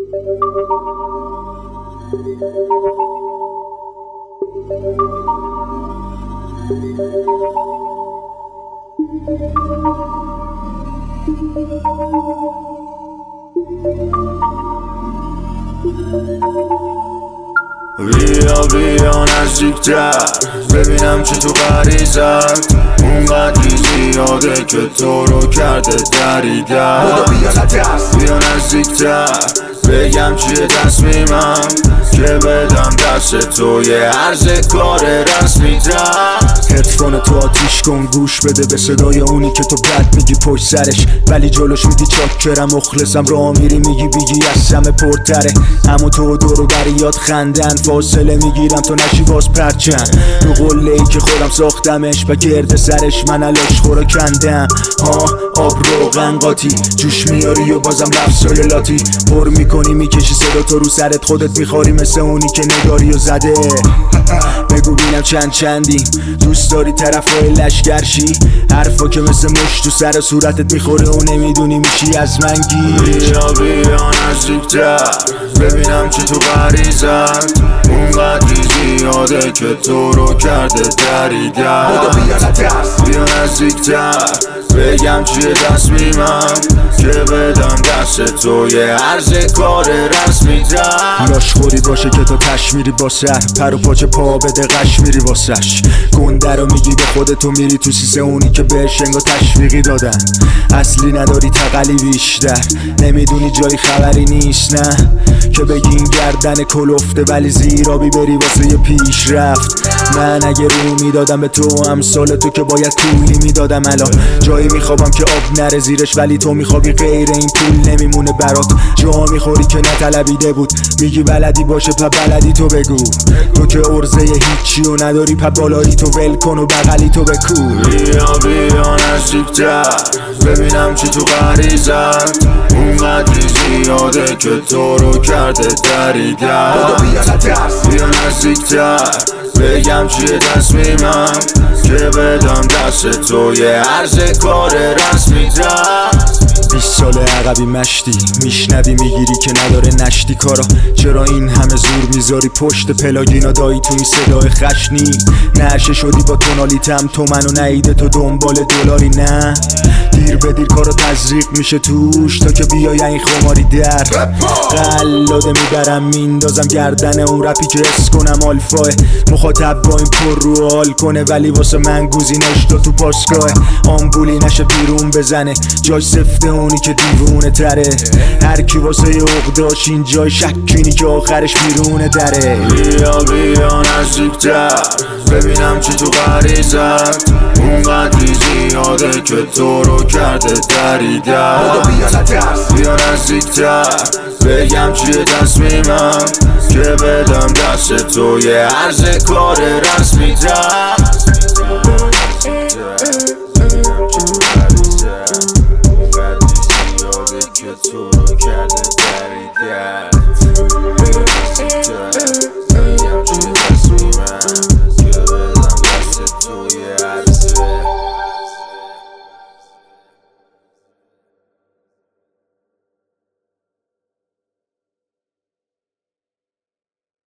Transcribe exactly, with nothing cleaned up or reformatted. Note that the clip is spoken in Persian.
بیا بیا نزدیکتر ببینم چه تو غریزت اونقدری زیاده که تو رو کرده دریدن. بیا نزدیکتر بگم چیه تصمیمم که بدم دست تو یه عرض کار رسمی تر. هدفون تو آتیش کن گوش بده به صدای اونی که تو بد میگی پشت سرش ولی جلوش میدی چاکرم مخلصم راه میری میگی بیگی از همه پرتره. اما تو دورو بریات خندن فاصله میگیرم تو نشی باز پرچن رو قله ای که خودم ساختمش و گرد سرش من علاش خورا کندم. ها آب روغن قاطی جوش میاری و بازم لفظای لاتی پر میکنی میکشی صدا تو رو سرت خودت میخوری مثل اونی که نگاری و زده. بگو بینم چند چندی دوست داری طرفای لشگرشی حرفا که مثل مش تو سر صورتت میخوره و نمیدونی میشی از من گیر. بیا بیا نزدیکتر ببینم چه تو غریزت اونقدری زیاده که تو رو کرده دریدن. بیا نزدیکتر بگم چیه تصمیمم که بدم دست تو یه عرض کار رسمی تر. لاشخوری باشه که تو تش میری با سر پر و پاچه پا بده قش میری واسش گنده رو میگی به خودتو میری تو سیسه اونی که بهش انگا تشویقی دادن. اصلی نداری تقلی بیشتر نمیدونی جایی خبری نیست نه که بگی این گردن کلفته ولی زیرابی بری واسه یه پیش رفت. من اگه رو میدادم به تو امثال تو که باید طولی میدادم الان جایی میخوابم که آب نره زیرش ولی تو میخوابی غیر این پول نمیمونه برات. جا میخوری که نطلبیده بود میگی بلدی باشه پا بلدی تو بگو تو که ارزه هیچی و نداری پا بالایی تو ول کن و بغلی تو بکو. بیا بیا نزدیکتر ببینم چی تو غریزت اونقدری زیاده که تو رو کرده دریدن. بیا نزدیکتر بگم چیه تصمیمم که بدم دست تو یه عرض کار رسمی تر. بیست ساله عقبی مشتی میشنوی میگیری که نداره نشتی کارا چرا این همه زور میذاری پشت پلاگینا دایی تو این صدای خشنی نرشه شدی با تونالیتم تو منو نهیده تو دنبال دلاری نه دیر به دیر کارا تزریق میشه توش تا که بیای این خماری در قلاده میبرم میندازم گردن اون رپی که اس کنم آلفاه مخاطب با این پر رو حال کنه ولی واسه من گوزینش دو تو پاسگاه آمبولی نشه بیرون بزنه جای سفته اونی که دیوونه تره هر کی واسه یه عقداش این جای شکینی که آخرش بیرونه دره. بیا بیا نزدیکتر ببینم چی تو غریزت اونقدری زیاده که تو رو کرده دریدن. بیا نزدیکتر بگم چیه تصمیمم که بدم دست تو یه عرض کار رسمی تر.